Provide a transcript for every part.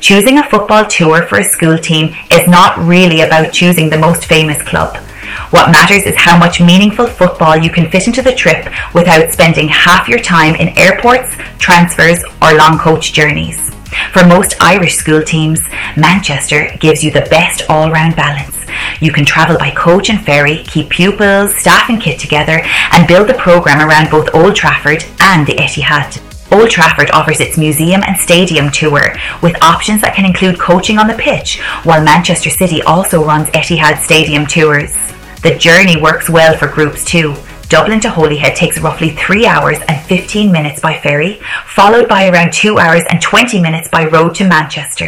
Choosing a football tour for a school team is not really about choosing the most famous club. What matters is how much meaningful football you can fit into the trip without spending half your time in airports, transfers, or long coach journeys. For most Irish school teams, Manchester gives you the best all-round balance. You can travel by coach and ferry, keep pupils, staff and kit together, and build the programme around both Old Trafford and the Etihad. Old Trafford offers its museum and stadium tour with options that can include coaching on the pitch, while Manchester City also runs Etihad stadium tours. The journey works well for groups too. Dublin to Holyhead takes roughly 3 hours and 15 minutes by ferry, followed by around 2 hours and 20 minutes by road to Manchester.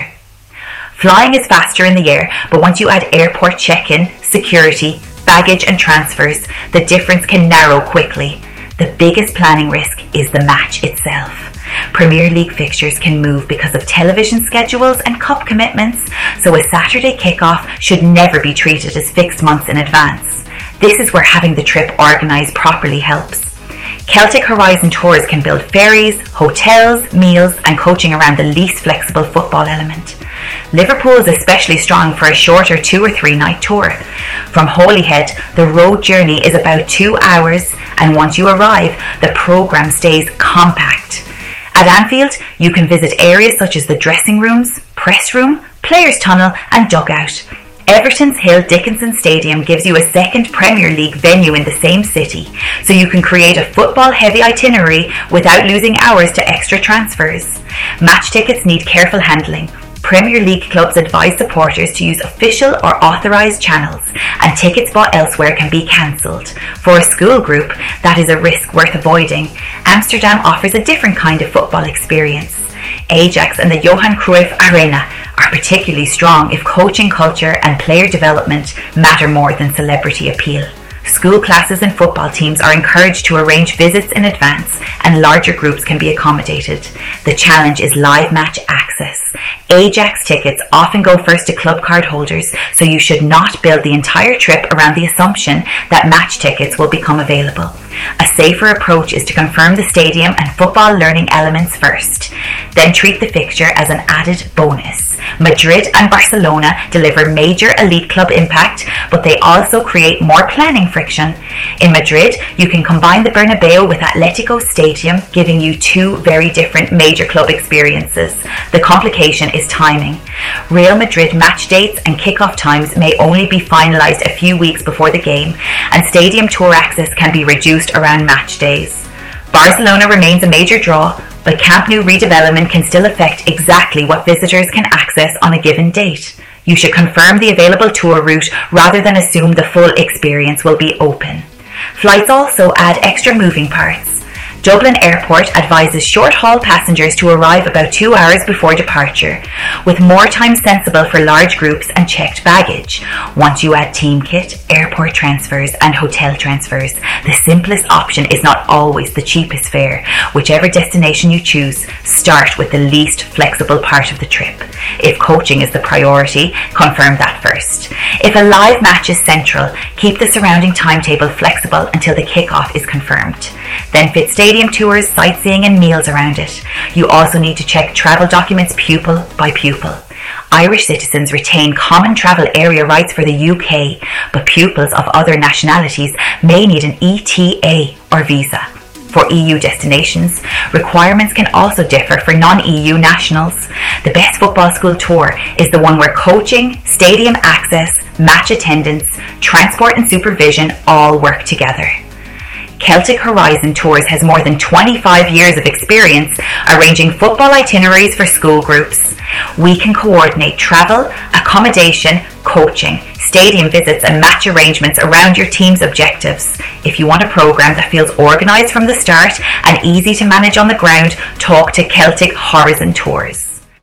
Flying is faster in the air, but once you add airport check-in, security, baggage and transfers, the difference can narrow quickly. The biggest planning risk is the match itself. Premier League fixtures can move because of television schedules and cup commitments, so a Saturday kickoff should never be treated as fixed months in advance. This is where having the trip organised properly helps. Celtic Horizon Tours can build ferries, hotels, meals and coaching around the least flexible football element. Liverpool is especially strong for a shorter 2 or 3 night tour. From Holyhead, the road journey is about 2 hours, and once you arrive, the programme stays compact. At Anfield, you can visit areas such as the dressing rooms, press room, players' tunnel and dugout. Everton's Hill Dickinson Stadium gives you a second Premier League venue in the same city, so you can create a football-heavy itinerary without losing hours to extra transfers. Match tickets need careful handling. Premier League clubs advise supporters to use official or authorised channels, and tickets bought elsewhere can be cancelled. For a school group, that is a risk worth avoiding. Amsterdam offers a different kind of football experience. Ajax and the Johan Cruyff Arena are particularly strong if coaching culture and player development matter more than celebrity appeal. School classes and football teams are encouraged to arrange visits in advance, and larger groups can be accommodated. The challenge is live match access. Ajax tickets often go first to club card holders, so you should not build the entire trip around the assumption that match tickets will become available. A safer approach is to confirm the stadium and football learning elements first, then treat the fixture as an added bonus. Madrid and Barcelona deliver major elite club impact, but they also create more planning friction. In Madrid, you can combine the Bernabeu with Atletico Stadium, giving you 2 very different major club experiences. The complication is timing. Real Madrid match dates and kickoff times may only be finalised a few weeks before the game, and stadium tour access can be reduced around match days. Barcelona remains a major draw, but Camp Nou redevelopment can still affect exactly what visitors can access on a given date. You should confirm the available tour route rather than assume the full experience will be open. Flights also add extra moving parts. Dublin Airport advises short-haul passengers to arrive about 2 hours before departure, with more time sensible for large groups and checked baggage. Once you add team kit, airport transfers and hotel transfers, the simplest option is not always the cheapest fare. Whichever destination you choose, start with the least flexible part of the trip. If coaching is the priority, confirm that first. If a live match is central, keep the surrounding timetable flexible until the kickoff is confirmed. Then fit stadium tours, sightseeing and meals around it. You also need to check travel documents pupil by pupil. Irish citizens retain common travel area rights for the UK, but pupils of other nationalities may need an ETA or visa. For EU destinations, requirements can also differ for non-EU nationals. The best football school tour is the one where coaching, stadium access, match attendance, transport and supervision all work together. Celtic Horizon Tours has more than 25 years of experience arranging football itineraries for school groups. We can coordinate travel, accommodation, coaching, stadium visits and match arrangements around your team's objectives. If you want a programme that feels organised from the start and easy to manage on the ground, talk to Celtic Horizon Tours.